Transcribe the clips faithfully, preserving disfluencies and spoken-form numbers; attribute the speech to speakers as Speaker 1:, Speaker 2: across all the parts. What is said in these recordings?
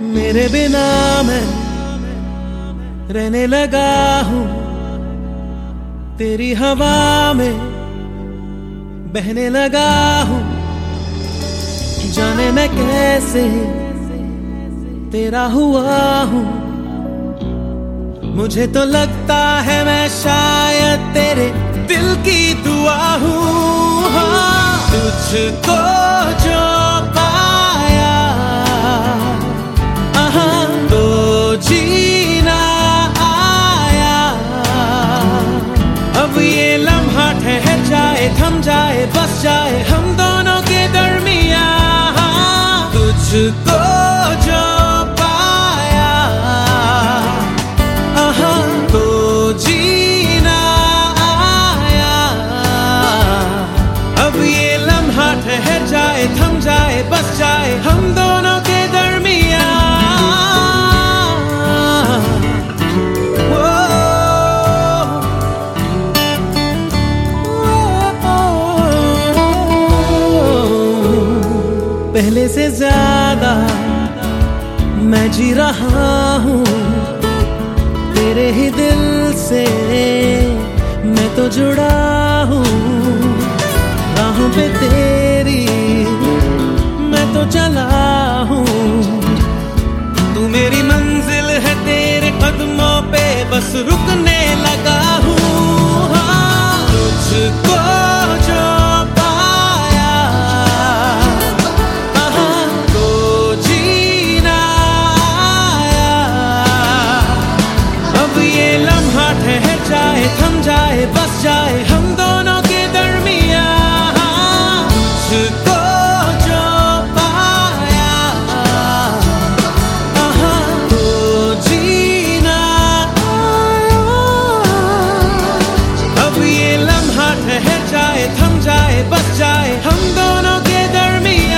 Speaker 1: मेरे बिना मैं रहने लगा हूँ, तेरी हवा में बहने लगा हूँ। जाने मैं कैसे तेरा हुआ हूँ, मुझे तो लगता है मैं शायद तेरे दिल की दुआ हूँ। हाँ, तुझको जो पाया तो जीना आया। अब ये लम्हा ठहर जाए, थम जाए, बस जाए हम दोनों के दरमिया। तुझको जो पाया तो जीना आया। अब ये लम्हा ठहर जाए, थम जाए, बस जाए हम दोनों के दरमिया। पहले से ज्यादा मैं जी रहा हूँ, तेरे ही दिल से मैं तो जुड़ा हूँ। राहों पे तेरी मैं तो चला हूँ, तू मेरी मंजिल है, तेरे कदमों पे बस रुकने लगा हूँ। हाँ, तुझको जो ठहर जाए, थम जाए, बस जाए हम दोनों के दरमिया। तुझको जो पाया तो जीना आया। अब ये लम्हा ठहर जाए, थम जाए, बस जाए हम दोनों के दरमिया।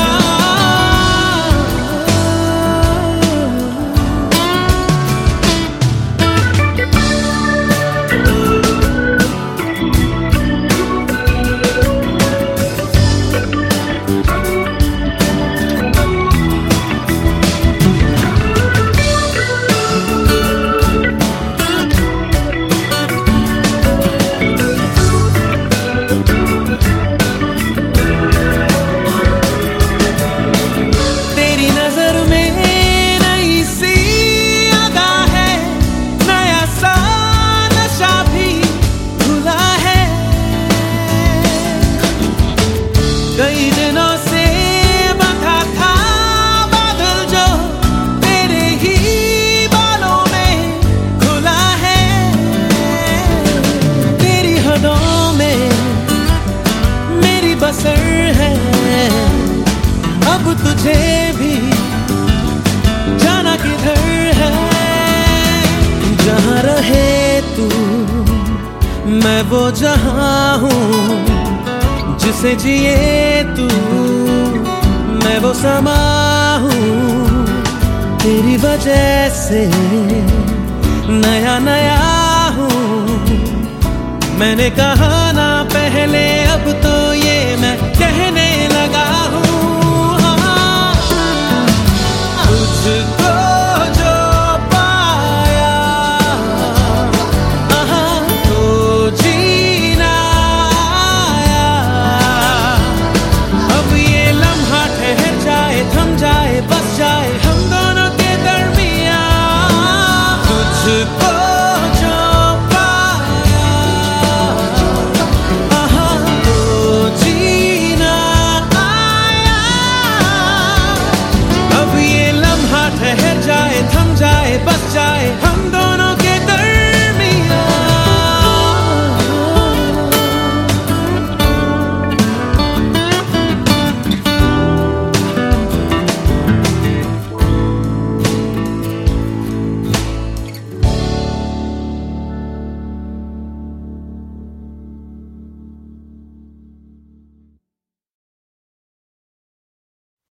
Speaker 1: कई दिनों से बंधा था बादल जो तेरे ही बालों में खुला है। तेरी हदों में मेरी बसर है, अब तुझे भी जाना किधर है। जहाँ रहे तू मैं वो जहाँ हूँ, जिसे जिए तू मैं वो समा हूँ। तेरी वजह से नया नया हूँ, मैंने कहा ना पहले अब तो ये मैं कहने लगा हूँ। तुझको जो पाया तो जीना आया। अब ये लम्हा ठहर जाए, थम जाए, बस जाए हम दोनों के दरमिया। तुझको